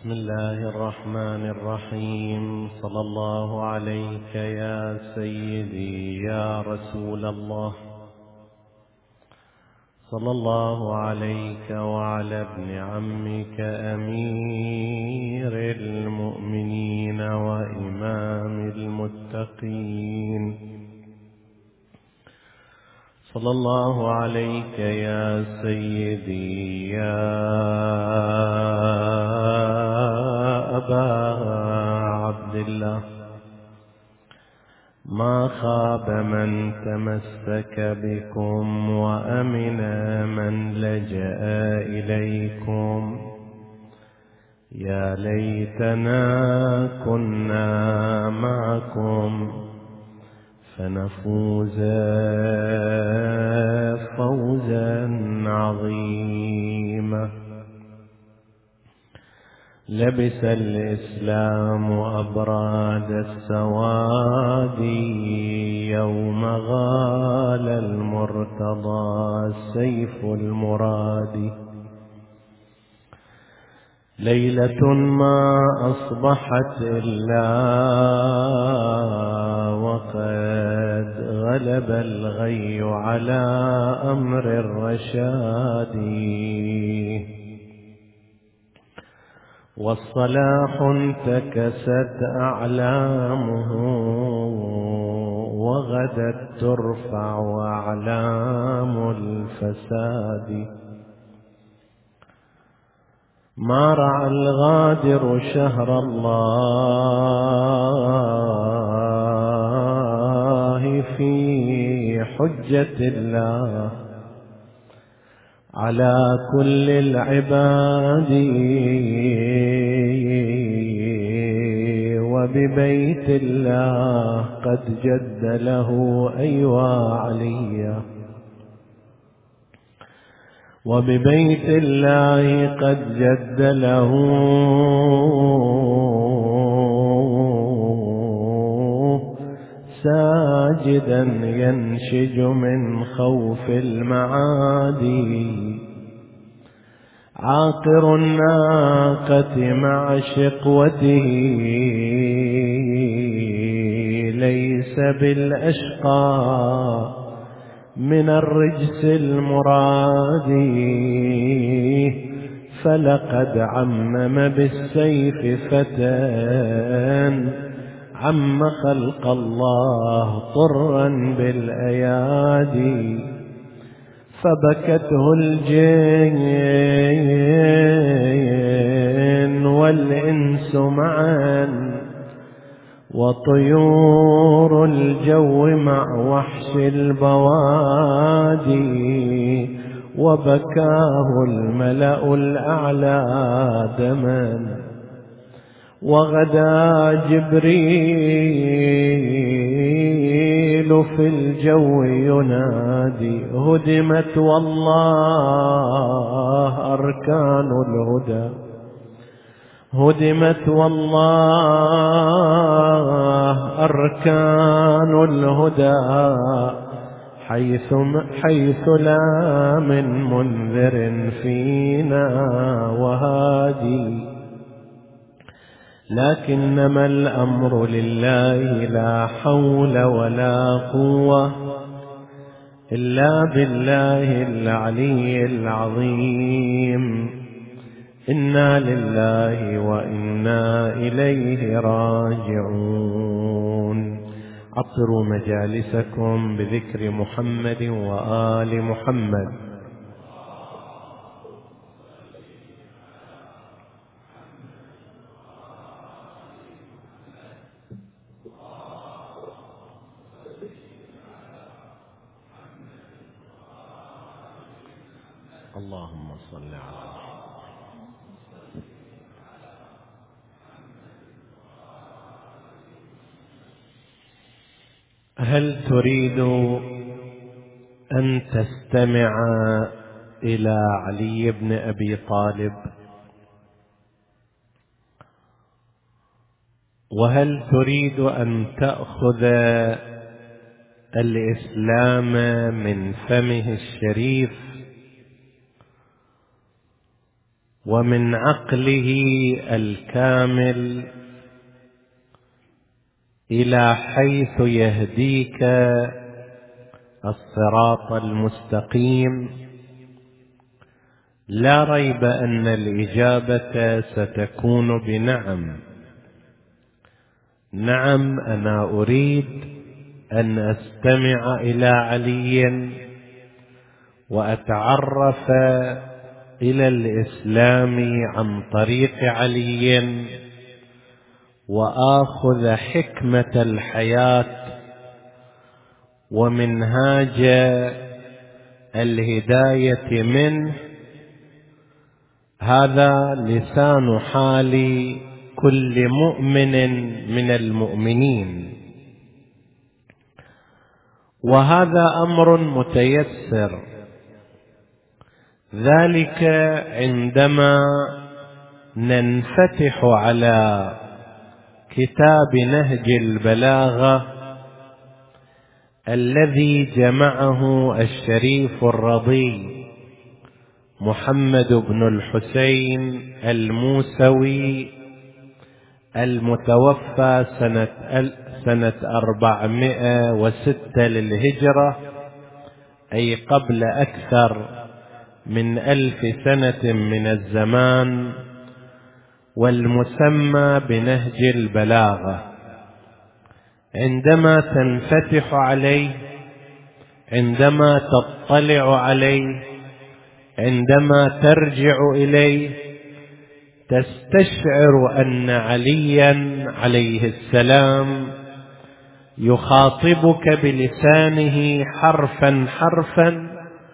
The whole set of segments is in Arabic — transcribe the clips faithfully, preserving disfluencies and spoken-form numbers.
بسم الله الرحمن الرحيم. صلى الله عليك يا سيدي يا رسول الله، صلى الله عليك وعلى ابن عمك أمير المؤمنين وإمام المتقين، صلى الله عليك يا سيدي يا أبا عبد الله. ما خاب من تمسك بكم وأمن من لجأ إليكم. يا ليتنا كنا معكم فنفوز فوزا عظيما. لبس الإسلام أبراد السواد يوم غال المرتضى السيف المراد. ليلة ما أصبحت إلا وقد غلب الغي على أمر الرشاد. والصلاح انتكست أعلامه وغدت ترفع أعلام الفساد. ما رعى الغادر شهر الله في حجة الله على كل العباد. وببيت الله قد جد له أيوا عليا. وببيت الله قد جد له ساجدا ينشج من خوف المعادي. عاقر الناقة مع شقوته ليس بالأشقى من الرجس المراد. فلقد عمم بالسيف فتى عم خلق الله طرا بالأيادي. فبكته الجن والإنس معا وطيور الجو مع وحش البوادي. وبكاه الملأ الأعلى دما وغدا جبريل في الجو ينادي. هدمت والله أركان الهدى، هدمت والله أركان الهدى حيث, حيث لا من منذر فينا وهادي. لكنما الأمر لله لا حول ولا قوة إلا بالله العلي العظيم. إنا لله وإنا إليه راجعون. عطروا مجالسكم بذكر محمد وآل محمد. اللهم صل على هل تريد أن تستمع إلى علي بن أبي طالب؟ وهل تريد أن تأخذ الإسلام من فمه الشريف؟ ومن عقله الكامل إلى حيث يهديك الصراط المستقيم. لا ريب أن الإجابة ستكون بنعم. نعم، أنا أريد أن أستمع إلى علي وأتعرف إلى الإسلام عن طريق علي، وآخذ حكمة الحياة ومنهاج الهداية منه. هذا لسان حال كل مؤمن من المؤمنين، وهذا أمر متيسر. ذلك عندما ننفتح على كتاب نهج البلاغة الذي جمعه الشريف الرضي محمد بن الحسين الموسوي المتوفى سنة سنة أربعمائة وستة للهجرة، أي قبل أكثر من ألف سنة من الزمان، والمسمى بنهج البلاغة. عندما تنفتح عليه، عندما تطلع عليه، عندما ترجع إليه، تستشعر أن عليا عليه السلام يخاطبك بلسانه حرفا حرفا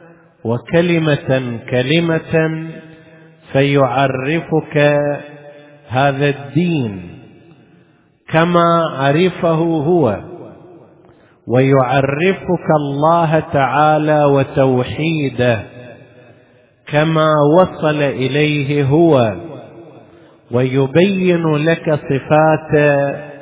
وكلمة كلمة، فيعرفك هذا الدين كما عرفه هو، ويعرفك الله تعالى وتوحيده كما وصل إليه هو، ويبين لك صفات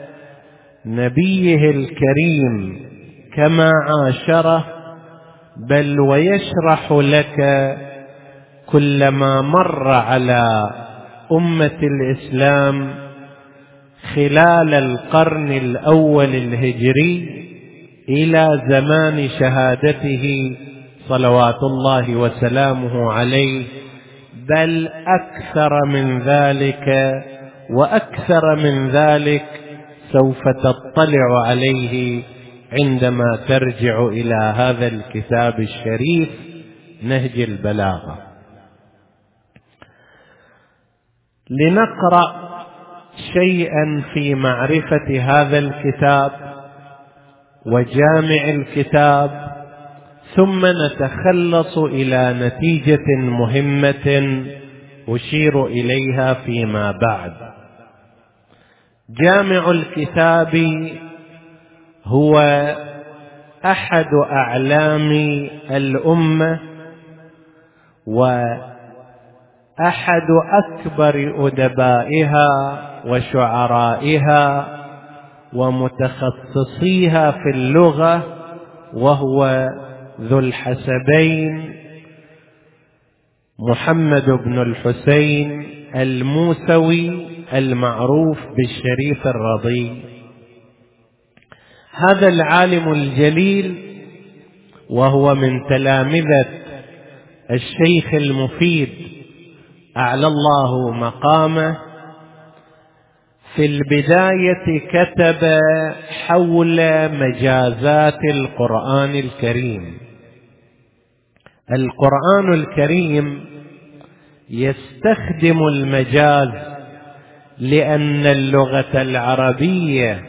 نبيه الكريم كما عاشره، بل ويشرح لك كلما مر على أمة الإسلام خلال القرن الأول الهجري إلى زمان شهادته صلوات الله وسلامه عليه، بل أكثر من ذلك وأكثر من ذلك سوف تطلع عليه عندما ترجع إلى هذا الكتاب الشريف نهج البلاغة. لنقرأ شيئا في معرفة هذا الكتاب وجامع الكتاب، ثم نتخلص إلى نتيجة مهمة أشير إليها فيما بعد. جامع الكتاب هو أحد أعلام الأمة وأحد أكبر أدبائها وشعرائها ومتخصصيها في اللغة، وهو ذو الحسبين محمد بن الحسين الموسوي المعروف بالشريف الرضي. هذا العالم الجليل وهو من تلامذة الشيخ المفيد أعلى الله مقامه، في البداية كتب حول مجازات القرآن الكريم. القرآن الكريم يستخدم المجاز لأن اللغة العربية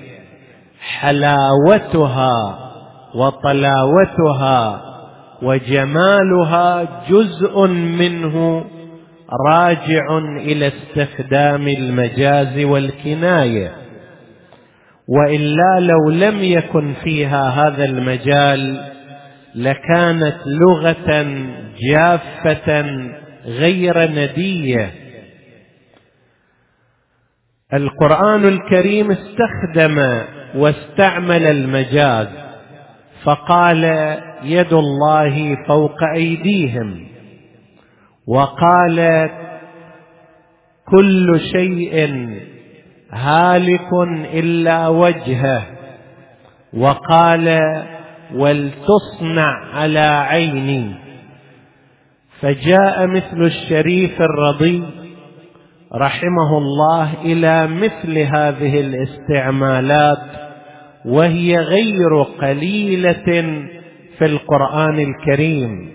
حلاوتها وطلاوتها وجمالها جزء منه راجع إلى استخدام المجاز والكناية، وإلا لو لم يكن فيها هذا المجال لكانت لغة جافة غير ندية. القرآن الكريم استخدم واستعمل المجاز، فقال يد الله فوق أيديهم، وقال كل شيء هالك إلا وجهه، وقال ولتصنع على عيني. فجاء مثل الشريف الرضي رحمه الله إلى مثل هذه الاستعمالات، وهي غير قليلة في القرآن الكريم،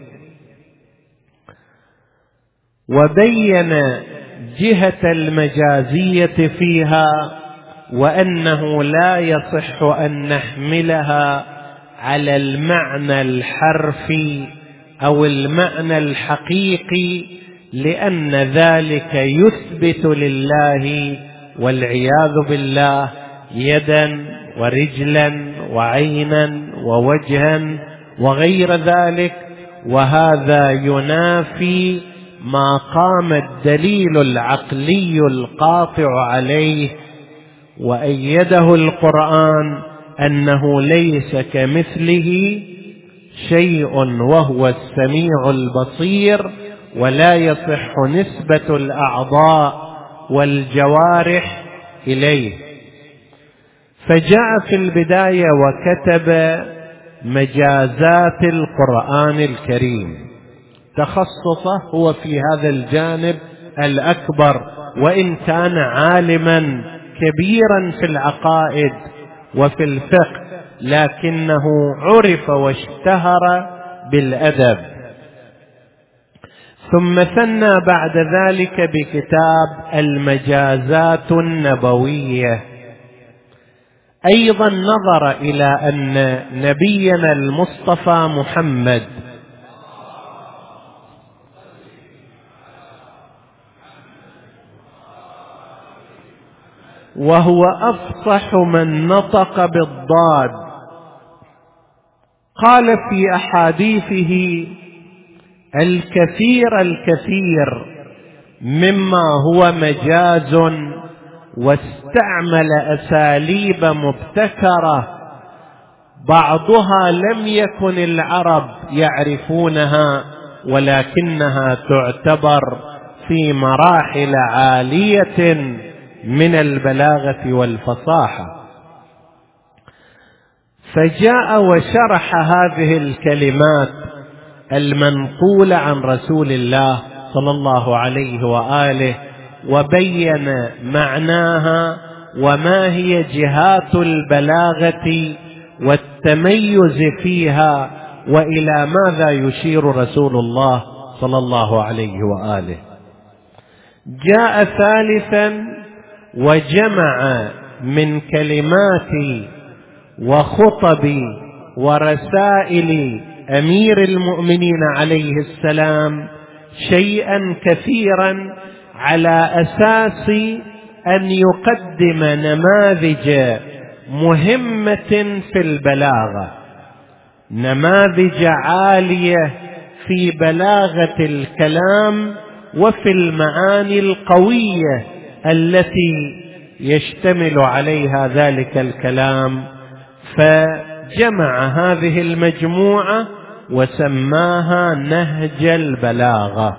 وبين جهة المجازية فيها، وأنه لا يصح أن نحملها على المعنى الحرفي أو المعنى الحقيقي، لأن ذلك يثبت لله والعياذ بالله يدا ورجلا وعينا ووجها وغير ذلك، وهذا ينافي ما قام الدليل العقلي القاطع عليه وأيده القرآن أنه ليس كمثله شيء وهو السميع البصير، ولا يصح نسبة الأعضاء والجوارح إليه. فجاء في البداية وكتب مجازات القرآن الكريم، تخصصه هو في هذا الجانب الأكبر، وإن كان عالما كبيرا في العقائد وفي الفقه، لكنه عرف واشتهر بالأدب. ثم ثنى بعد ذلك بكتاب المجازات النبوية، أيضا نظر إلى أن نبينا المصطفى محمد وهو أفصح من نطق بالضاد، قال في أحاديثه الكثير الكثير مما هو مجاز، واستعمل أساليب مبتكرة بعضها لم يكن العرب يعرفونها، ولكنها تعتبر في مراحل عالية من البلاغة والفصاحة. فجاء وشرح هذه الكلمات المنقولة عن رسول الله صلى الله عليه وآله، وبين معناها وما هي جهات البلاغة والتميز فيها، وإلى ماذا يشير رسول الله صلى الله عليه وآله. جاء ثالثا وجمع من كلمات وخطب ورسائل أمير المؤمنين عليه السلام شيئا كثيرا، على أساس أن يقدم نماذج مهمة في البلاغة، نماذج عالية في بلاغة الكلام وفي المعاني القوية التي يشتمل عليها ذلك الكلام. فجمع هذه المجموعة وسماها نهج البلاغة.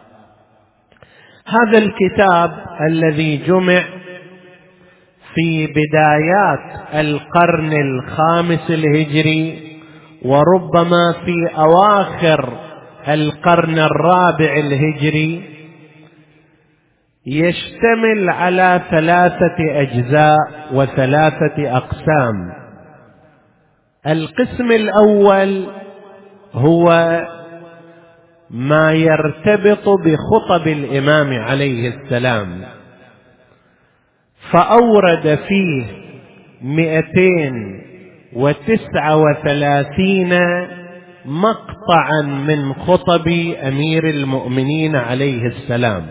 هذا الكتاب الذي جمع في بدايات القرن الخامس الهجري، وربما في أواخر القرن الرابع الهجري، يشتمل على ثلاثة أجزاء وثلاثة أقسام. القسم الأول هو ما يرتبط بخطب الإمام عليه السلام، فأورد فيه مئتين وتسعة وثلاثين مقطعا من خطب أمير المؤمنين عليه السلام.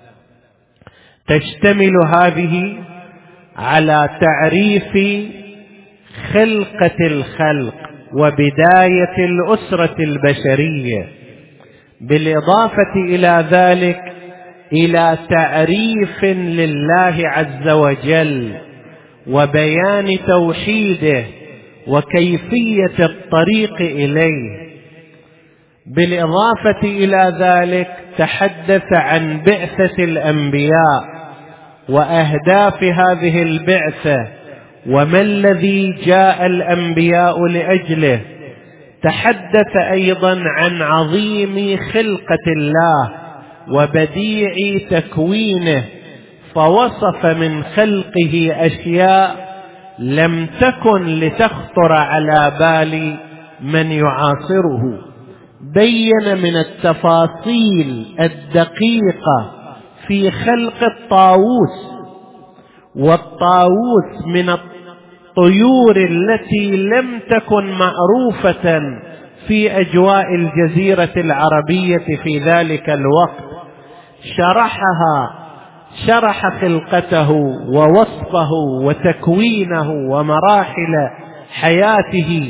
تشتمل هذه على تعريف خلقة الخلق وبداية الأسرة البشرية، بالإضافة إلى ذلك إلى تعريف لله عز وجل وبيان توحيده وكيفية الطريق إليه، بالإضافة إلى ذلك تحدث عن بعثة الأنبياء وأهداف هذه البعثة وما الذي جاء الأنبياء لأجله. تحدث أيضا عن عظيم خلقة الله وبديع تكوينه، فوصف من خلقه أشياء لم تكن لتخطر على بال من يعاصره. بين من التفاصيل الدقيقة في خلق الطاووس، والطاووس من الطيور التي لم تكن معروفة في أجواء الجزيرة العربية في ذلك الوقت. شرحها شرح خلقته ووصفه وتكوينه ومراحل حياته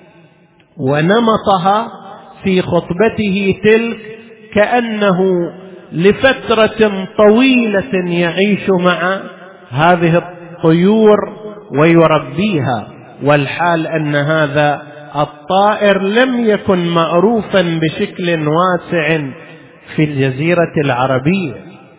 ونمطها في خطبته تلك، كأنه لفترة طويلة يعيش مع هذه الطيور ويربيها، والحال أن هذا الطائر لم يكن معروفا بشكل واسع في الجزيرة العربية.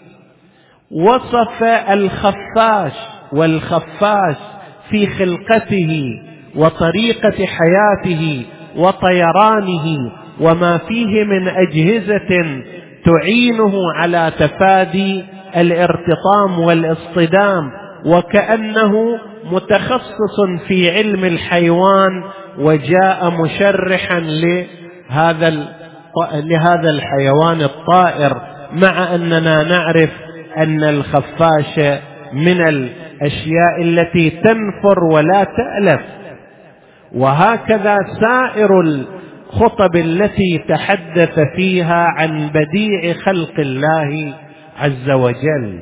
وصف الخفاش والخفاش في خلقته وطريقة حياته وطيرانه وما فيه من أجهزة تعينه على تفادي الارتطام والاصطدام، وكأنه متخصص في علم الحيوان وجاء مشرحا لهذا لهذا الحيوان الطائر، مع أننا نعرف أن الخفاش من الأشياء التي تنفر ولا تألف. وهكذا سائر الخطب التي تحدث فيها عن بديع خلق الله عز وجل.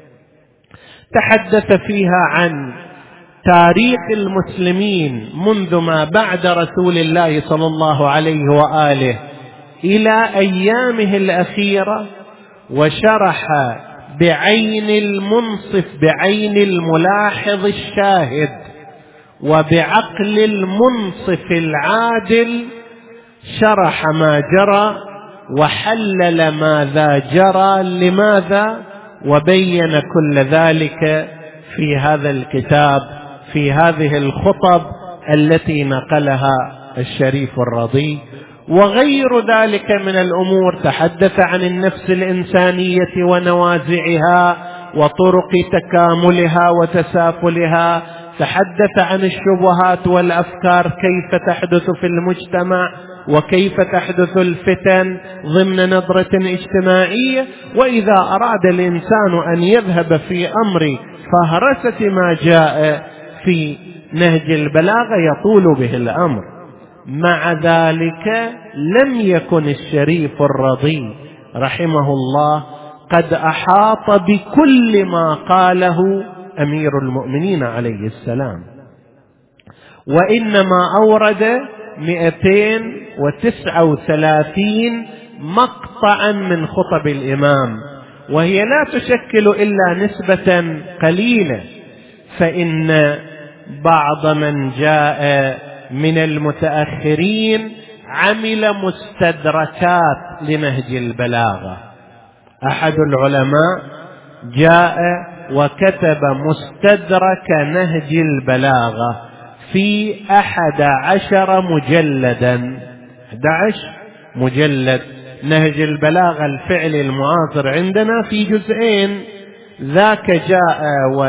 تحدث فيها عن تاريخ المسلمين منذ ما بعد رسول الله صلى الله عليه وآله إلى أيامه الأخيرة، وشرح بعين المنصف بعين الملاحظ الشاهد وبعقل المنصف العادل، شرح ما جرى وحلل ماذا جرى لماذا، وبين كل ذلك في هذا الكتاب في هذه الخطب التي نقلها الشريف الرضي. وغير ذلك من الأمور تحدث عن النفس الإنسانية ونوازعها وطرق تكاملها وتسافلها، تحدث عن الشبهات والأفكار كيف تحدث في المجتمع وكيف تحدث الفتن ضمن نظرة اجتماعية. وإذا أراد الإنسان أن يذهب في أمر فهرسة ما جاء في نهج البلاغة يطول به الأمر. مع ذلك لم يكن الشريف الرضي رحمه الله قد أحاط بكل ما قاله أمير المؤمنين عليه السلام، وإنما أورد مئتين وتسعة وثلاثين مقطعا من خطب الإمام، وهي لا تشكل إلا نسبة قليلة، فإن بعض من جاء من المتأخرين عمل مستدركات لنهج البلاغة. أحد العلماء جاء وكتب مستدرك نهج البلاغة في أحد عشر مجلدا، أحد عشر مجلد. نهج البلاغة الفعل المعاصر عندنا في جزئين، ذاك جاء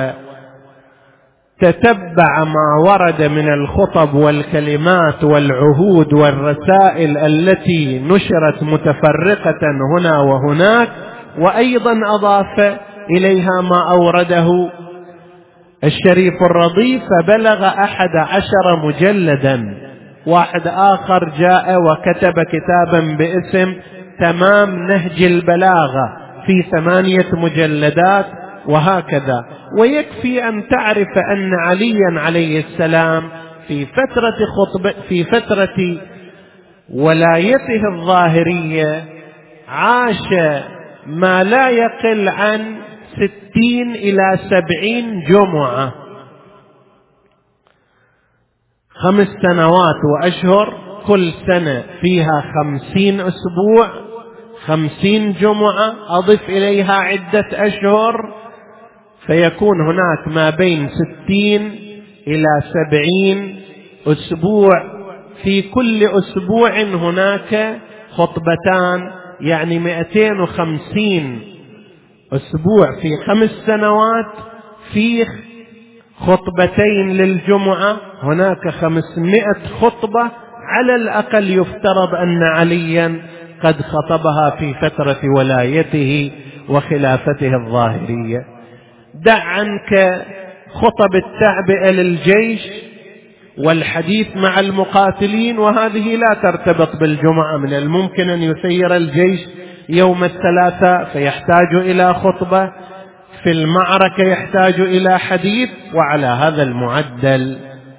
وتتبع ما ورد من الخطب والكلمات والعهود والرسائل التي نشرت متفرقة هنا وهناك، وأيضا أضاف إليها ما أورده الشريف الرضي فبلغ أحد عشر مجلدا. واحد آخر جاء وكتب كتابا باسم تمام نهج البلاغة في ثمانية مجلدات، وهكذا. ويكفي أن تعرف أن عليا عليه السلام في فترة خطبة في فترة ولايته الظاهرية عاش ما لا يقل عن ستين إلى سبعين جمعة، خمس سنوات وأشهر كل سنة فيها خمسين أسبوع، خمسين جمعة، أضف إليها عدة أشهر، فيكون هناك ما بين ستين إلى سبعين أسبوع. في كل أسبوع هناك خطبتان، يعني مئتين وخمسين أسبوع في خمس سنوات، في خطبتين للجمعة، هناك خمسمائة خطبة على الأقل. يفترض أن عليا قد خطبها في فترة ولايته وخلافته الظاهرية. دع عنك خطب التعبئة للجيش والحديث مع المقاتلين، وهذه لا ترتبط بالجمعة. من الممكن أن يسير الجيش يوم الثلاثاء فيحتاج إلى خطبة، في المعركة يحتاج إلى حديث، وعلى هذا المعدل.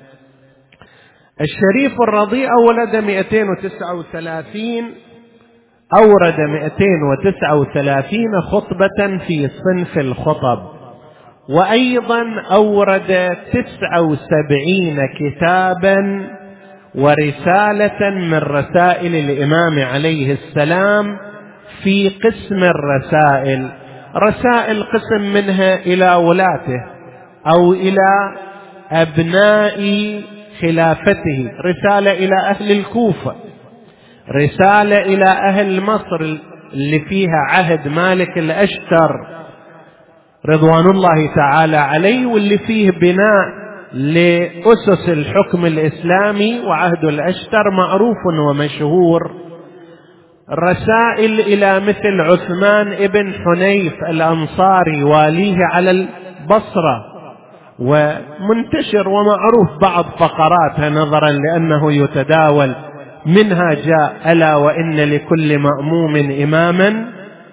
الشريف الرضيع ولد مئتين وتسعة وثلاثين، أورد مئتين وتسعة وثلاثين خطبة في صنف الخطب، وأيضا أورد تسعة وسبعين كتابا ورسالة من رسائل الإمام عليه السلام في قسم الرسائل. رسائل قسم منها إلى ولاته أو إلى أبناء خلافته، رسالة إلى أهل الكوفة، رسالة إلى أهل مصر اللي فيها عهد مالك الأشتر رضوان الله تعالى عليه، واللي فيه بناء لأسس الحكم الإسلامي، وعهد الأشتر معروف ومشهور. رسائل إلى مثل عثمان ابن حنيف الأنصاري واليه على البصرة، ومنتشر ومعروف بعض فقراتها نظرا لأنه يتداول. منها جاء: ألا وإن لكل مأموم إماما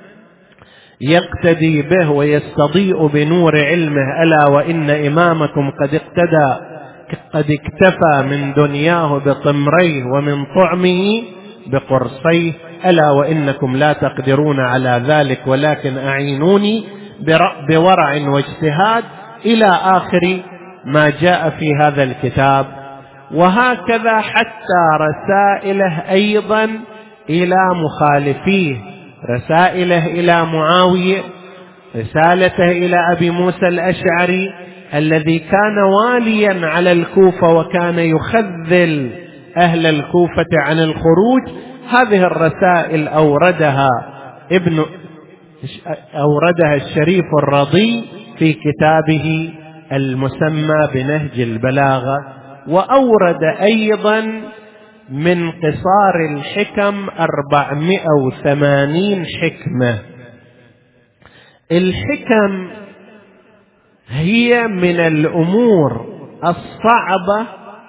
يقتدي به ويستضيء بنور علمه، ألا وإن إمامكم قد اقتدى قد اكتفى من دنياه بطمريه ومن طعمه بقرصيه، ألا وإنكم لا تقدرون على ذلك ولكن أعينوني بورع واجتهاد، إلى آخر ما جاء في هذا الكتاب. وهكذا حتى رسائله أيضا إلى مخالفيه، رسائله إلى معاوية، رسالته إلى أبي موسى الأشعري الذي كان واليا على الكوفة وكان يخذل أهل الكوفة عن الخروج. هذه الرسائل أوردها ابن أوردها الشريف الرضي في كتابه المسمى بنهج البلاغة. وأورد أيضا من قصار الحكم أربعمائة وثمانين حكمة. الحكم هي من الأمور الصعبة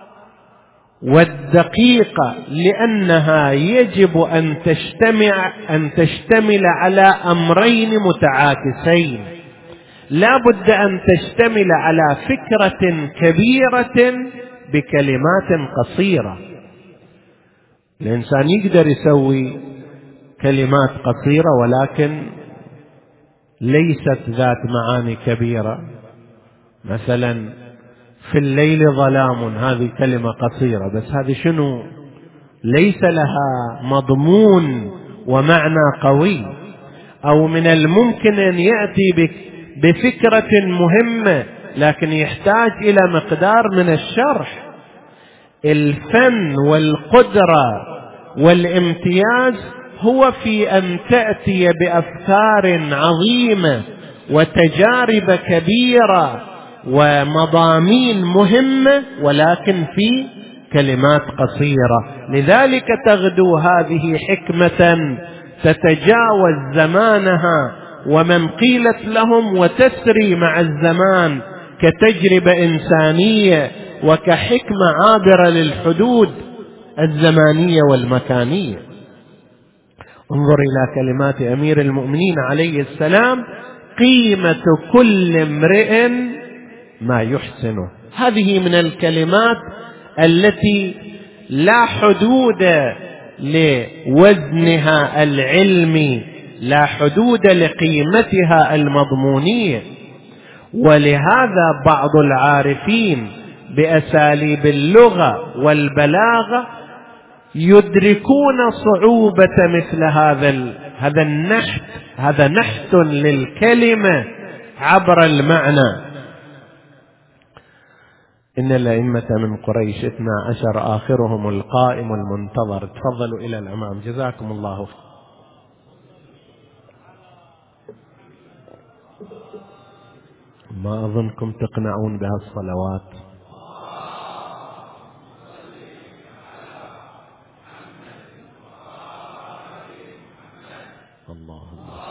والدقيقة، لأنها يجب أن تجتمع أن تشتمل على أمرين متعاكسين. لا بد أن تشتمل على فكرة كبيرة بكلمات قصيرة. الإنسان يقدر يسوي كلمات قصيرة ولكن ليست ذات معاني كبيرة. مثلا في الليل ظلام، هذه كلمة قصيرة، بس هذه شنو؟ ليس لها مضمون ومعنى قوي. أو من الممكن أن يأتي بفكرة مهمة لكن يحتاج إلى مقدار من الشرح. الفن والقدرة والامتياز هو في أن تأتي بأفكار عظيمة وتجارب كبيرة ومضامين مهمة ولكن في كلمات قصيرة. لذلك تغدو هذه حكمة تتجاوز زمانها ومن قيلت لهم، وتسري مع الزمان كتجربة إنسانية وكحكمة عابرة للحدود الزمانية والمكانية. انظر إلى كلمات أمير المؤمنين عليه السلام: قيمة كل امرئ ما يحسنه. هذه من الكلمات التي لا حدود لوزنها العلمي، لا حدود لقيمتها المضمونية. ولهذا بعض العارفين بأساليب اللغة والبلاغة يدركون صعوبة مثل هذا هذا النحت، هذا نحت للكلمة عبر المعنى. إن الأئمة من قريش اثنا عشر آخرهم القائم المنتظر. تفضلوا إلى الأمام، جزاكم الله خير. ما أظنكم تقنعون بهالصلوات. الله الله.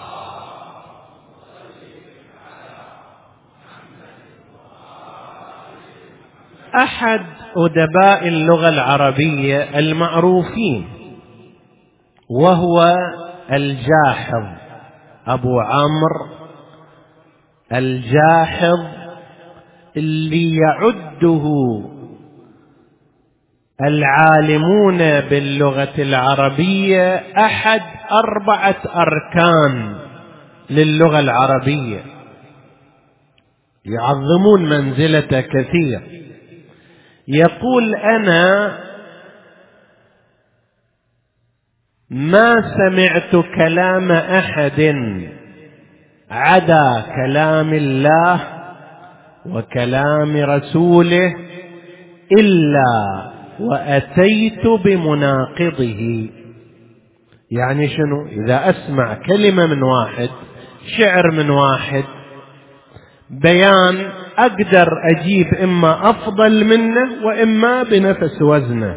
أحد أدباء اللغة العربية المعروفين وهو الجاحظ أبو عمرو الجاحظ، اللي يعده العالمون باللغة العربية أحد أربعة أركان للغة العربية، يعظمون منزلته كثير. يقول: أنا ما سمعت كلام أحد عدا كلام الله وكلام رسوله إلا وأتيت بمناقضه. يعني شنو؟ إذا أسمع كلمة من واحد، شعر من واحد، بيان، أقدر أجيب إما أفضل منه وإما بنفس وزنه.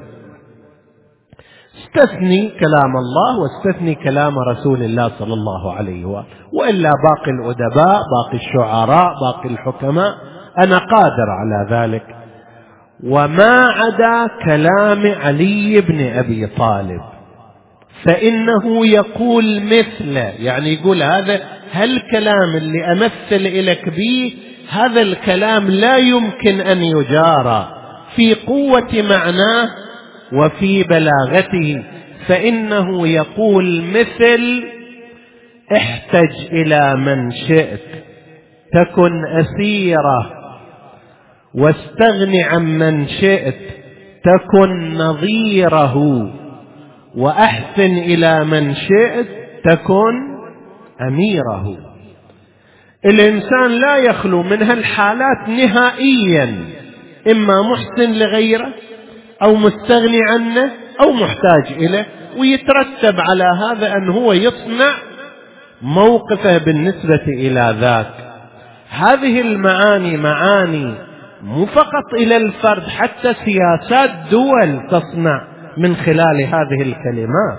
استثني كلام الله واستثني كلام رسول الله صلى الله عليه وآله، وإلا باقي الأدباء، باقي الشعراء، باقي الحكماء أنا قادر على ذلك. وما عدا كلام علي بن أبي طالب فإنه يقول مثله، يعني يقول هذا هالكلام اللي أمثل إليك به، هذا الكلام لا يمكن أن يجارى في قوة معناه وفي بلاغته، فإنه يقول مثل: احتج إلى من شئت تكن أسيره، واستغن عن من شئت تكن نظيره، وأحسن إلى من شئت تكن أميره. الإنسان لا يخلو من هالحالات نهائيا، إما محسن لغيره أو مستغني عنه أو محتاج إليه، ويترتب على هذا أن هو يصنع موقفه بالنسبة إلى ذاك. هذه المعاني معاني مو فقط إلى الفرد، حتى سياسات دول تصنع من خلال هذه الكلمات.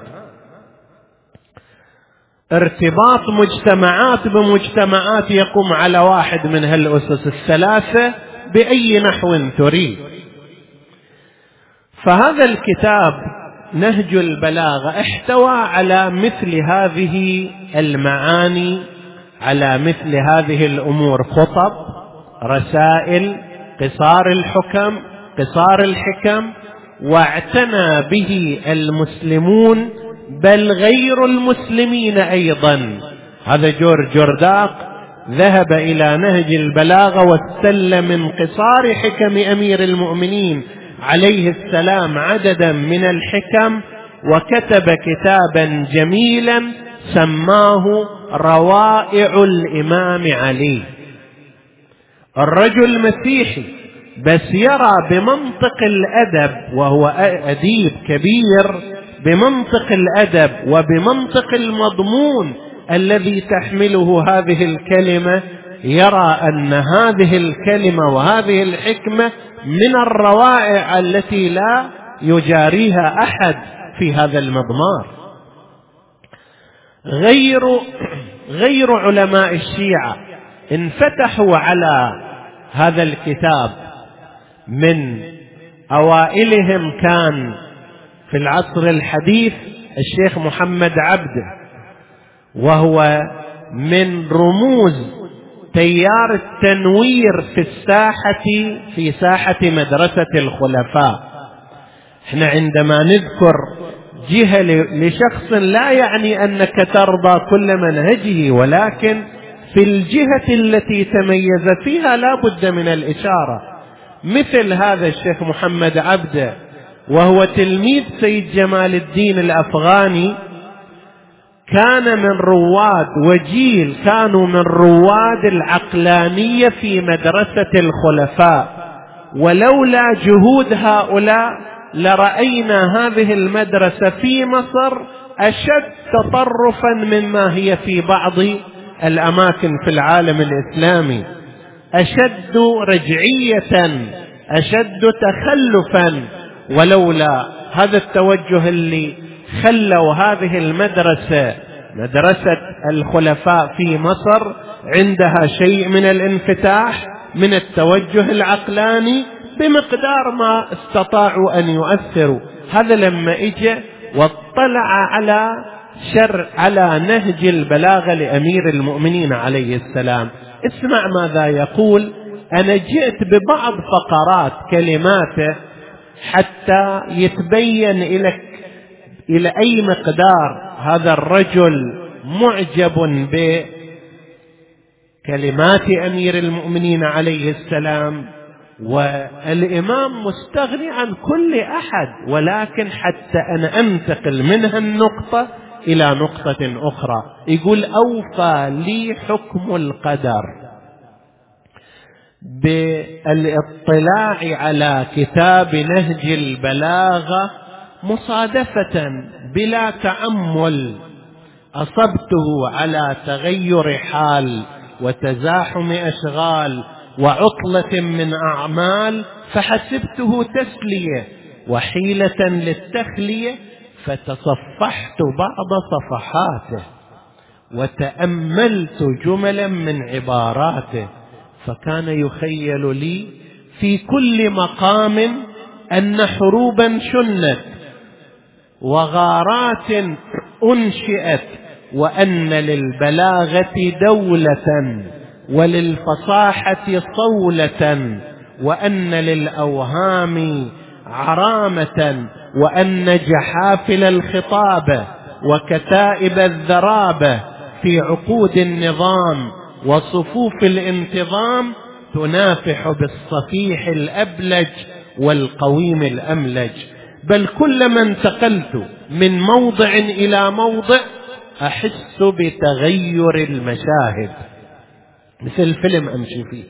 ارتباط مجتمعات بمجتمعات يقوم على واحد من هالأسس الثلاثة بأي نحو تريد. فهذا الكتاب نهج البلاغة احتوى على مثل هذه المعاني، على مثل هذه الأمور: خطب، رسائل، قصار الحكم، قصار الحكم. واعتنى به المسلمون بل غير المسلمين أيضا. هذا جورج جرداق ذهب إلى نهج البلاغة واستل من قصار حكم أمير المؤمنين عليه السلام عددا من الحكم، وكتب كتابا جميلا سماه روائع الإمام علي. الرجل مسيحي بس يرى بمنطق الأدب، وهو أديب كبير، بمنطق الأدب وبمنطق المضمون الذي تحمله هذه الكلمة، يرى أن هذه الكلمة وهذه الحكمة من الروائع التي لا يجاريها أحد في هذا المضمار. غير غير علماء الشيعة انفتحوا على هذا الكتاب. من أوائلهم كان في العصر الحديث الشيخ محمد عبده، وهو من رموز تيار التنوير في الساحة في ساحة مدرسة الخلفاء. احنا عندما نذكر جهة لشخص لا يعني أنك ترضى كل منهجه، ولكن في الجهة التي تميز فيها لا بد من الإشارة. مثل هذا الشيخ محمد عبده وهو تلميذ سيد جمال الدين الأفغاني، كان من رواد وجيل كانوا من رواد العقلانية في مدرسة الخلفاء، ولولا جهود هؤلاء لرأينا هذه المدرسة في مصر أشد تطرفا مما هي في بعض الأماكن في العالم الإسلامي، أشد رجعية، أشد تخلفا. ولولا هذا التوجه اللي خلوا هذه المدرسة مدرسة الخلفاء في مصر عندها شيء من الانفتاح، من التوجه العقلاني، بمقدار ما استطاعوا أن يؤثروا. هذا لما إجا واطلع على شر على نهج البلاغة لأمير المؤمنين عليه السلام. اسمع ماذا يقول. أنا جئت ببعض فقرات كلماته حتى يتبين لك إلى أي مقدار هذا الرجل معجب بكلمات أمير المؤمنين عليه السلام، والإمام مستغني عن كل أحد، ولكن حتى أنا أنتقل منها النقطة إلى نقطة أخرى. يقول: أوفى لي حكم القدر بالاطلاع على كتاب نهج البلاغة مصادفة بلا تأمل، أصبته على تغير حال وتزاحم أشغال وعطلة من أعمال، فحسبته تسلية وحيلة للتخلية، فتصفحت بعض صفحاته وتأملت جملا من عباراته، فكان يخيل لي في كل مقام أن حروبا شنت وغارات أنشئت، وأن للبلاغة دولة وللفصاحة صولة، وأن للأوهام عرامة، وأن جحافل الخطابة وكتائب الذرابة في عقود النظام وصفوف الانتظام تنافح بالصفيح الأبلج والقويم الأملج، بل كلما انتقلت من موضع إلى موضع أحس بتغير المشاهد، مثل فيلم أمشي فيه،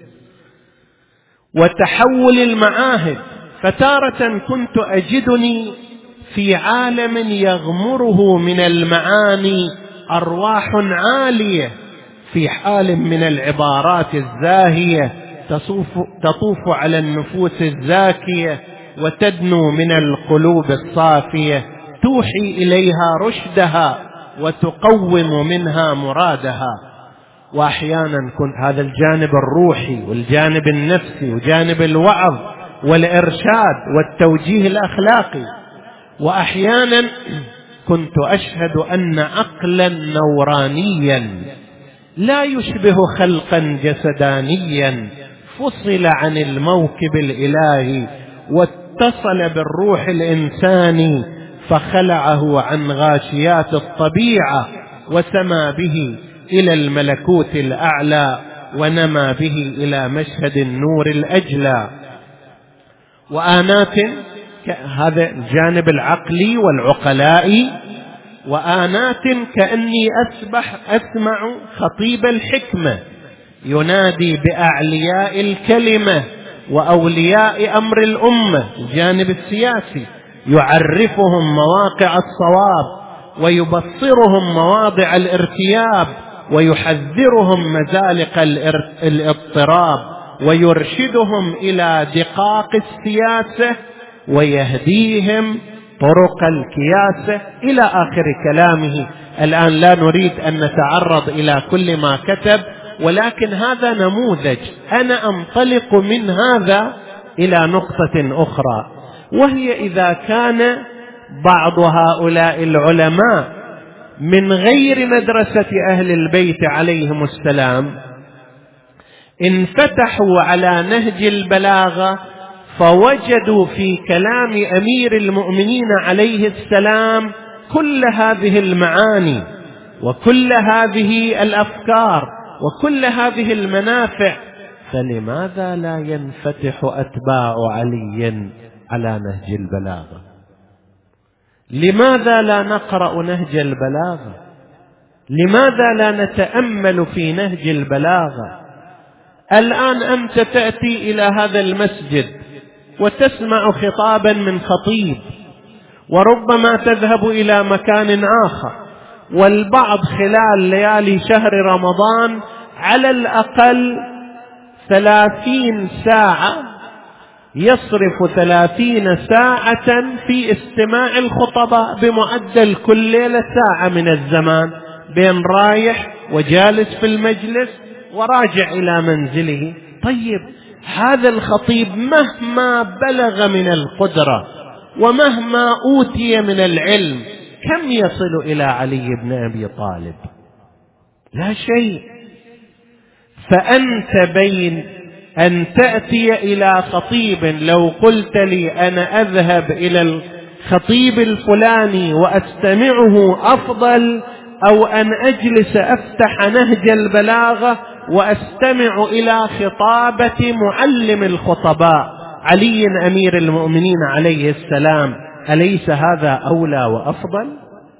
وتحول المعاهد. فتارة كنت أجدني في عالم يغمره من المعاني أرواح عالية، في حال من العبارات الزاهية تطوف, تطوف على النفوس الزاكية، وتدنو من القلوب الصافية، توحي إليها رشدها وتقوم منها مرادها. وأحيانا كنت هذا الجانب الروحي والجانب النفسي وجانب الوعظ والإرشاد والتوجيه الأخلاقي. وأحيانا كنت أشهد أن عقلا نورانيا لا يشبه خلقا جسدانيا فصل عن الموكب الإلهي واتصل بالروح الإنساني، فخلعه عن غاشيات الطبيعة وسمى به إلى الملكوت الأعلى، ونمى به إلى مشهد النور الأجلى. وآنات هذا الجانب العقلي والعقلائي، وآنات كأني أسبح أسمع خطيب الحكمة ينادي بأعلياء الكلمة وأولياء أمر الأمة، الجانب السياسي، يعرفهم مواقع الصواب ويبصرهم مواضع الارتياب ويحذرهم مزالق الاضطراب ويرشدهم إلى دقاق السياسة ويهديهم طرق الكياسة إلى آخر كلامه. الآن لا نريد أن نتعرض إلى كل ما كتب، ولكن هذا نموذج. أنا أنطلق من هذا إلى نقطة أخرى، وهي إذا كان بعض هؤلاء العلماء من غير مدرسة أهل البيت عليهم السلام انفتحوا على نهج البلاغة، فوجدوا في كلام أمير المؤمنين عليه السلام كل هذه المعاني وكل هذه الأفكار وكل هذه المنافع، فلماذا لا ينفتح أتباع علي على نهج البلاغة؟ لماذا لا نقرأ نهج البلاغة؟ لماذا لا نتأمل في نهج البلاغة؟ الآن أنت تأتي إلى هذا المسجد وتسمع خطابا من خطيب، وربما تذهب إلى مكان آخر، والبعض خلال ليالي شهر رمضان على الأقل ثلاثين ساعة يصرف ثلاثين ساعة في استماع الخطباء بمعدل كل ليلة ساعة من الزمان، بين رايح وجالس في المجلس وراجع إلى منزله. طيب هذا الخطيب مهما بلغ من القدرة ومهما أوتي من العلم كم يصل إلى علي بن أبي طالب؟ لا شيء. فأنت بين أن تأتي إلى خطيب، لو قلت لي أنا أذهب إلى الخطيب الفلاني وأستمعه أفضل، أو أن أجلس أفتح نهج البلاغة وأستمع إلى خطابة معلم الخطباء علي أمير المؤمنين عليه السلام، أليس هذا أولى وأفضل؟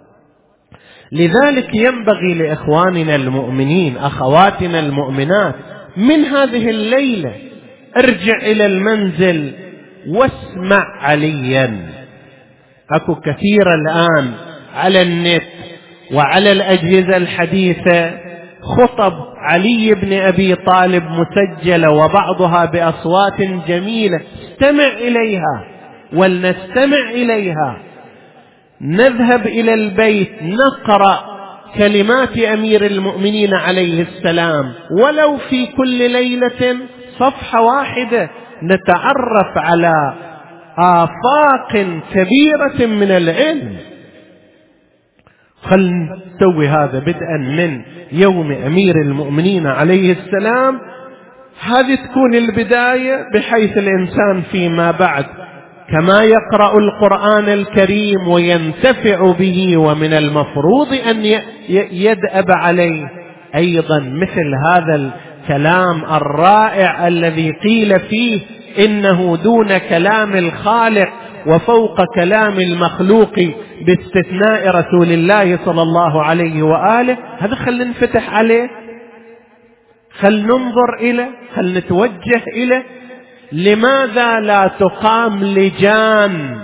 لذلك ينبغي لإخواننا المؤمنين، أخواتنا المؤمنات، من هذه الليلة ارجع إلى المنزل واسمع عليا. أكو كثير الآن على النت وعلى الأجهزة الحديثة خطب علي بن أبي طالب مسجلة، وبعضها بأصوات جميلة، استمع إليها ولنستمع إليها. نذهب إلى البيت نقرأ كلمات أمير المؤمنين عليه السلام، ولو في كل ليلة صفحة واحدة، نتعرف على آفاق كبيرة من العلم. خل نسوي هذا بدءا من يوم أمير المؤمنين عليه السلام. هذه تكون البداية، بحيث الإنسان فيما بعد كما يقرأ القرآن الكريم وينتفع به، ومن المفروض أن يدأب عليه أيضا مثل هذا الكلام الرائع الذي قيل فيه إنه دون كلام الخالق وفوق كلام المخلوق باستثناء رسول الله صلى الله عليه وآله. هذا خل ننفتح عليه، خل ننظر إليه، خل نتوجه إليه. لماذا لا تقام لجان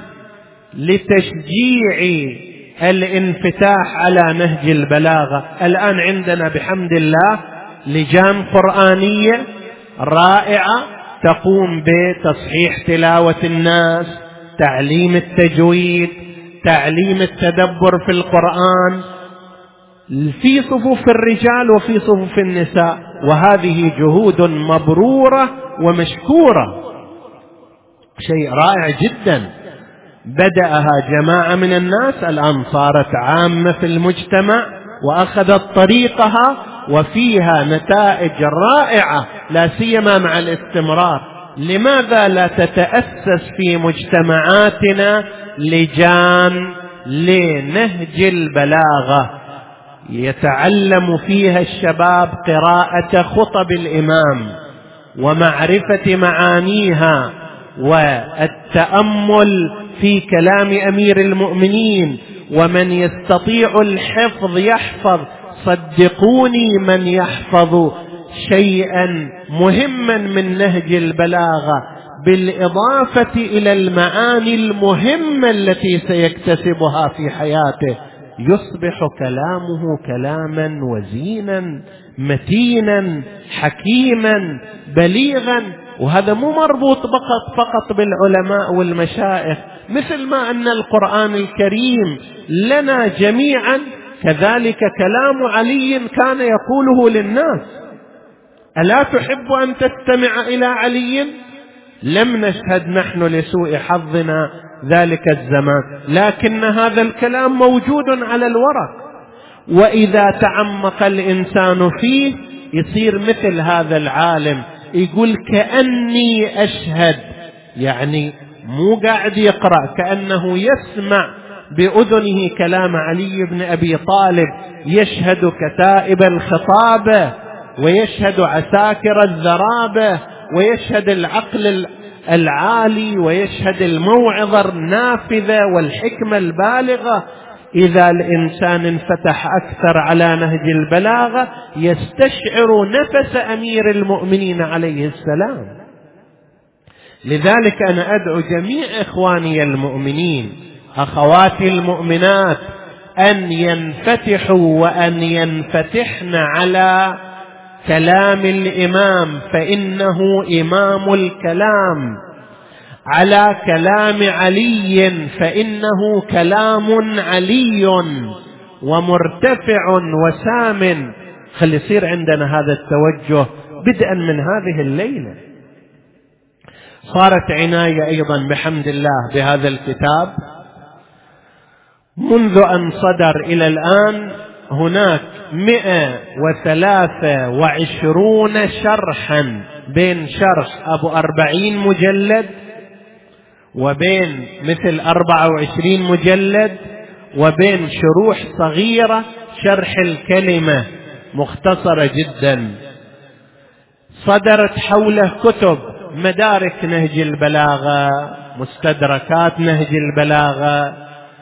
لتشجيع الانفتاح على نهج البلاغة؟ الآن عندنا بحمد الله لجان قرآنية رائعة تقوم بتصحيح تلاوة الناس، تعليم التجويد، تعليم التدبر في القرآن في صفوف الرجال وفي صفوف النساء، وهذه جهود مبرورة ومشكورة، شيء رائع جدا. بدأها جماعة من الناس، الآن صارت عامة في المجتمع وأخذت طريقها، وفيها نتائج رائعة لا سيما مع الاستمرار. لماذا لا تتأسس في مجتمعاتنا لجان لنهج البلاغة يتعلم فيها الشباب قراءة خطب الإمام ومعرفة معانيها والتأمل في كلام أمير المؤمنين؟ ومن يستطيع الحفظ يحفظ، صدقوني من يحفظ شيئا مهما من نهج البلاغة بالإضافة إلى المعاني المهمة التي سيكتسبها في حياته، يصبح كلامه كلاما وزينا متينا حكيما بليغا. وهذا مو مربوط فقط فقط بالعلماء والمشايخ، مثل ما أن القرآن الكريم لنا جميعا، كذلك كلام علي كان يقوله للناس. ألا تحب أن تستمع إلى علي؟ لم نشهد نحن لسوء حظنا ذلك الزمان، لكن هذا الكلام موجود على الورق، وإذا تعمق الإنسان فيه يصير مثل هذا العالم يقول كأني أشهد، يعني مو قاعد يقرأ، كأنه يسمع بأذنه كلام علي بن أبي طالب، يشهد كتائب الخطابة ويشهد عساكر الذرابة ويشهد العقل العالي ويشهد الموعظة النافذة والحكمة البالغة. إذا الإنسان انفتح أكثر على نهج البلاغة يستشعر نفس أمير المؤمنين عليه السلام. لذلك أنا أدعو جميع إخواني المؤمنين أخواتي المؤمنات أن ينفتحوا وأن ينفتحن على كلام الإمام، فإنه إمام الكلام، على كلام علي فإنه كلام علي ومرتفع وسام. خلي يصير عندنا هذا التوجه بدءا من هذه الليلة. صارت عناية أيضا بحمد الله بهذا الكتاب. منذ أن صدر إلى الآن هناك مئة وثلاثة وعشرون شرحا، بين شرح أبو أربعين مجلد وبين مثل أربعة وعشرين مجلد وبين شروح صغيرة شرح الكلمة مختصرة جدا. صدرت حوله كتب: مدارك نهج البلاغة، مستدركات نهج البلاغة،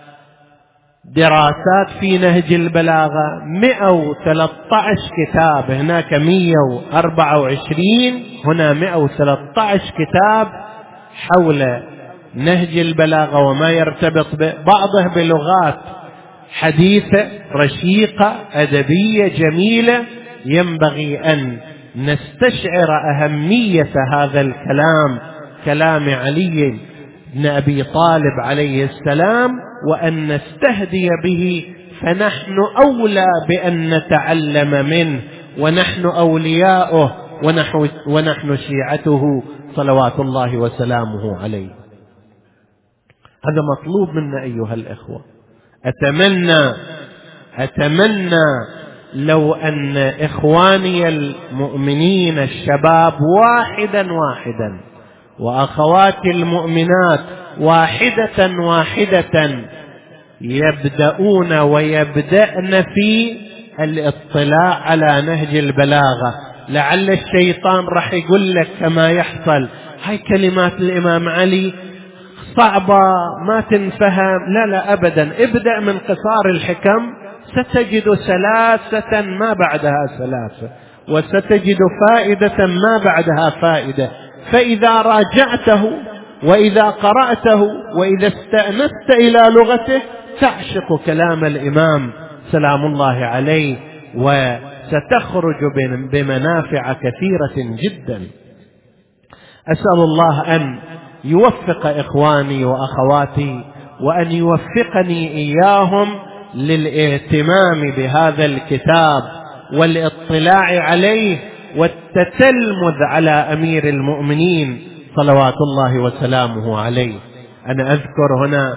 دراسات في نهج البلاغة، مئة وثلاثة عشر كتاب. هناك مئة وأربعة وعشرين، هنا مئة وثلاثة عشر كتاب حول نهج البلاغة وما يرتبط به، بعضه بلغات حديثة رشيقة أدبية جميلة. ينبغي أن نستشعر أهمية هذا الكلام، كلام علي بن أبي طالب عليه السلام، وأن نستهدي به، فنحن أولى بأن نتعلم منه، ونحن أولياؤه ونحن, ونحن شيعته صلوات الله وسلامه عليه. هذا مطلوب منا أيها الأخوة. أتمنى أتمنى لو أن إخواني المؤمنين الشباب واحدا واحدا وأخواتي المؤمنات واحدة واحدة يبدأون ويبدأن في الاطلاع على نهج البلاغة. لعل الشيطان راح يقول لك كما يحصل: هاي كلمات الإمام علي صعبة ما تنفهم. لا لا أبدا، ابدأ من قصار الحكم، ستجد سلاسة ما بعدها سلاسة، وستجد فائدة ما بعدها فائدة. فإذا راجعته وإذا قرأته وإذا استأنست إلى لغته تعشق كلام الإمام سلام الله عليه، وستخرج بمنافع كثيرة جدا. أسأل الله أن يوفق إخواني وأخواتي، وأن يوفقني إياهم للاهتمام بهذا الكتاب والاطلاع عليه والتتلمذ على أمير المؤمنين صلوات الله وسلامه عليه. أنا أذكر هنا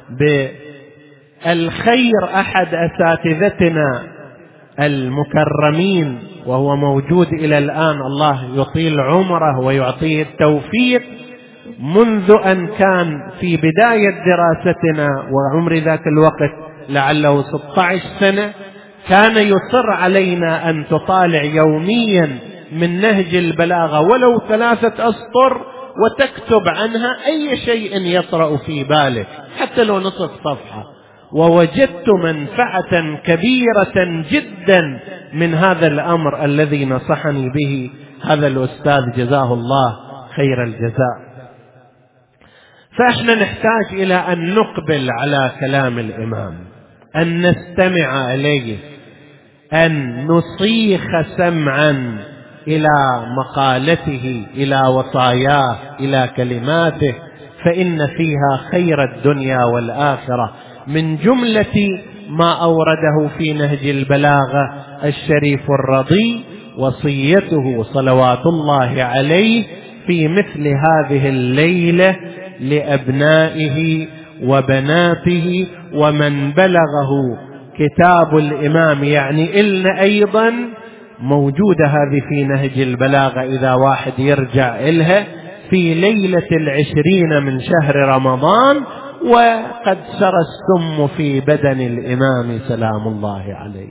بالخير أحد أساتذتنا المكرمين وهو موجود إلى الآن، الله يطيل عمره ويعطيه التوفيق. منذ أن كان في بداية دراستنا وعمر ذاك الوقت لعله ستة عشر سنة، كان يصر علينا أن تطالع يوميا من نهج البلاغة ولو ثلاثة أسطر، وتكتب عنها أي شيء يطرأ في بالك حتى لو نصف صفحة. ووجدت منفعة كبيرة جدا من هذا الأمر الذي نصحني به هذا الأستاذ جزاه الله خير الجزاء. فإحنا نحتاج إلى أن نقبل على كلام الإمام، أن نستمع إليه، أن نصيخ سمعا إلى مقالته، إلى وصاياه، إلى كلماته، فإن فيها خير الدنيا والآخرة. من جملة ما أورده في نهج البلاغة الشريف الرضي وصيته صلوات الله عليه في مثل هذه الليلة لأبنائه وبناته ومن بلغه كتاب الإمام. يعني إلنا أيضا موجودة هذه في نهج البلاغة، إذا واحد يرجع إلها في ليلة العشرين من شهر رمضان، وقد سرى السم في بدن الإمام سلام الله عليه.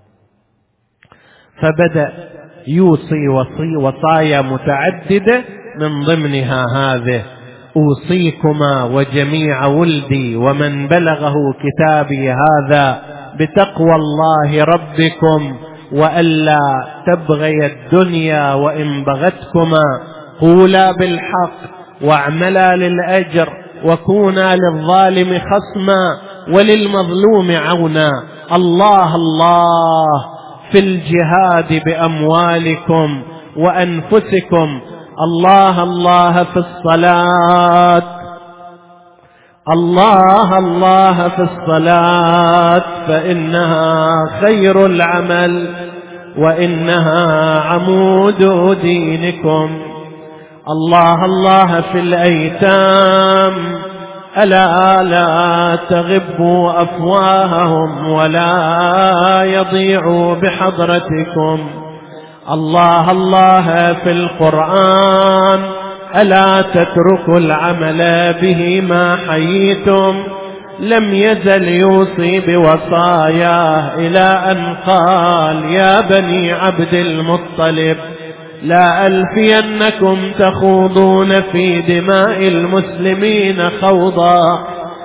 فبدأ يوصي وصي وصايا متعددة من ضمنها هذه: أوصيكما وجميع ولدي ومن بلغه كتابي هذا بتقوى الله ربكم وألا تبغي الدنيا، وإن بغتكما قولا بالحق واعملا للأجر وكونا للظالم خصما وللمظلوم عونا. الله الله في الجهاد بأموالكم وأنفسكم، الله الله في الصلاة، الله الله في الصلاة فإنها خير العمل وإنها عمود دينكم. الله الله في الأيتام، ألا لا تغبوا أفواههم ولا يضيعوا بحضرتكم. الله الله في القرآن، ألا تتركوا العمل به ما حييتم. لم يزل يوصي بوصاياه إلى أن قال: يا بني عبد المطلب لا ألفينكم تخوضون في دماء المسلمين خوضا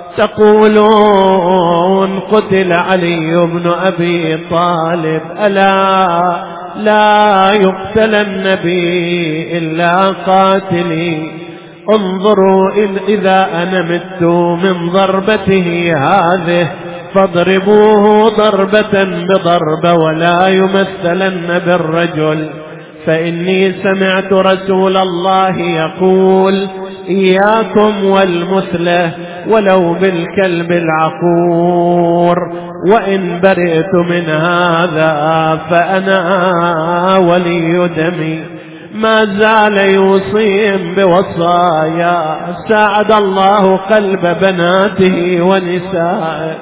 تقولون قتل علي بن أبي طالب، ألا لا يقتل النبي إلا قاتلي. انظروا إن إذا أنا مت من ضربته هذه فاضربوه ضربة بضربة ولا يمثلن بالرجل، فإني سمعت رسول الله يقول: إياكم والمثلة ولو بالكلب العقور، وإن برئت من هذا فأنا ولي دمي. ما زال يوصيهم بوصايا، ساعد الله قلب بناته ونسائه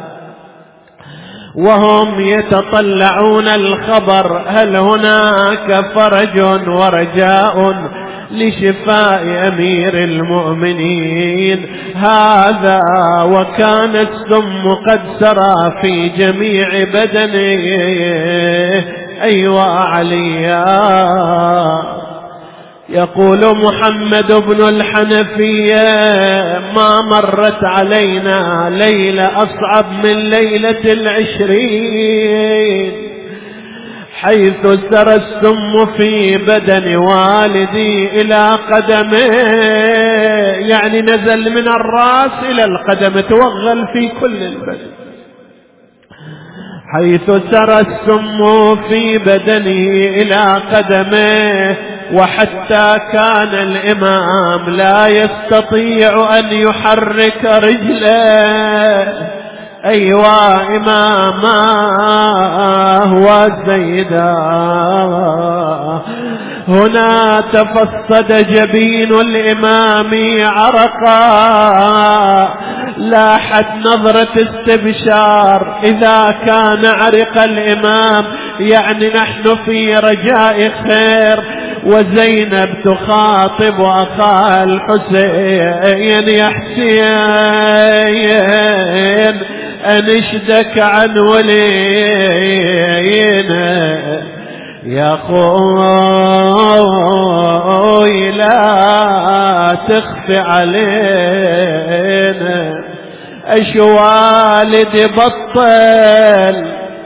وهم يتطلعون الخبر: هل هناك فرج ورجاء لشفاء أمير المؤمنين هذا؟ وكان السم قد سرى في جميع بدنه. أيوة عليا. يقول محمد بن الحنفية: ما مرت علينا ليلة أصعب من ليلة العشرين حيث سرى السم في بدن والدي إلى قدمه، يعني نزل من الرأس إلى القدم، توغل في كل البدن. حيث سرى السم في بدنه إلى قدمه، وحتى كان الإمام لا يستطيع أن يحرك رجله. أيوة إماماه وسيدا. هنا تفصد جبين الإمام عرقا، لاحت نظرة استبشار. إذا كان عرق الإمام يعني نحن في رجاء خير. وزينب تخاطب أخاها الحسين: يا حسين أنشدك عن ولينا يا خوي لا تخفي علينا. اش والدي بطل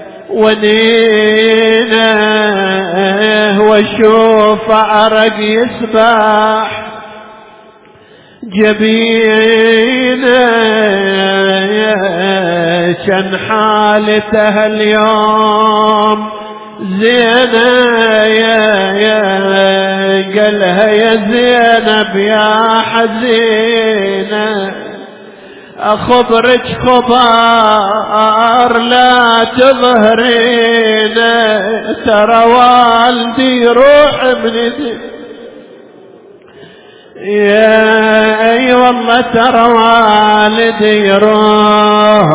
ونينا وشوف عرق يسبح جبينا، شن حالته اليوم زينة يا يا قالها يا زينب يا حزينة أخبرك خبر لا تظهرين، ترى والدي روح ابنتي يا اي والله ترى والدي روح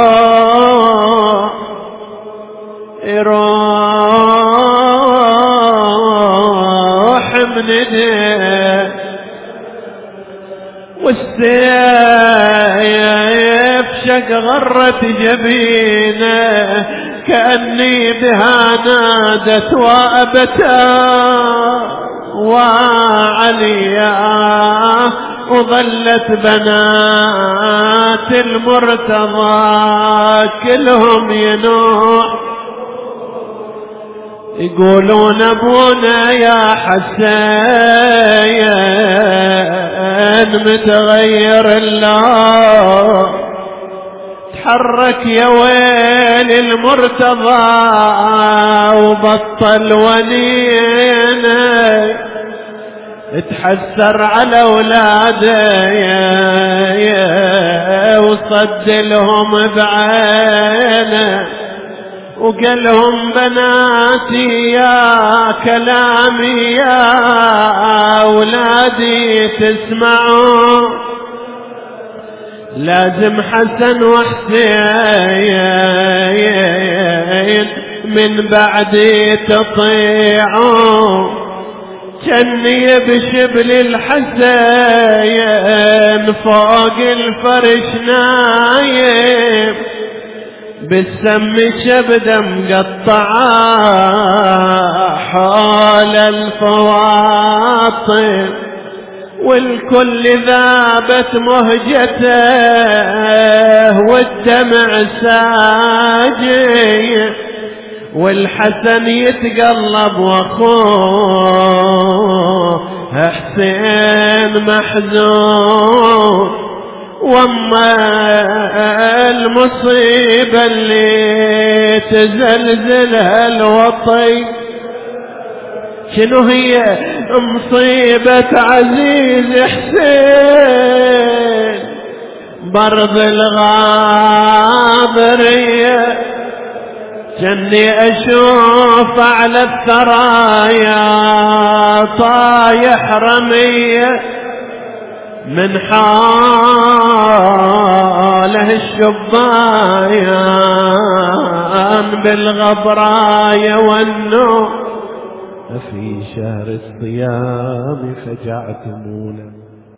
يروح من ايديه والسيف شق غرت جبينه كأني بها نادت وأبتا. وعليا وظلت بنات المرتضى كلهم ينوح يقولون ابونا يا حسين متغير الله تحرك يا ويل المرتضى وبطل ونينه تحسر على اولاده وصد لهم بعينه وقال لهم بناتي يا كلامي يا اولادي تسمعوا لازم حسن وحسين من بعدي تطيعوا جني بشبل الحسين فوق الفرش نايم بالسم شبدة مقطعة حول الفواطم والكل ذابت مهجته والدمع ساجي والحسن يتقلب واخوه حسين محزون وما المصيبة اللي تزلزلها الوطي شنو هي مصيبة عزيز حسين برض الغابرية جني أشوف على الثرايا طايح رمية من حاله الشبايان بالغبرايا والنوم في شهر الصيام فجعتمونا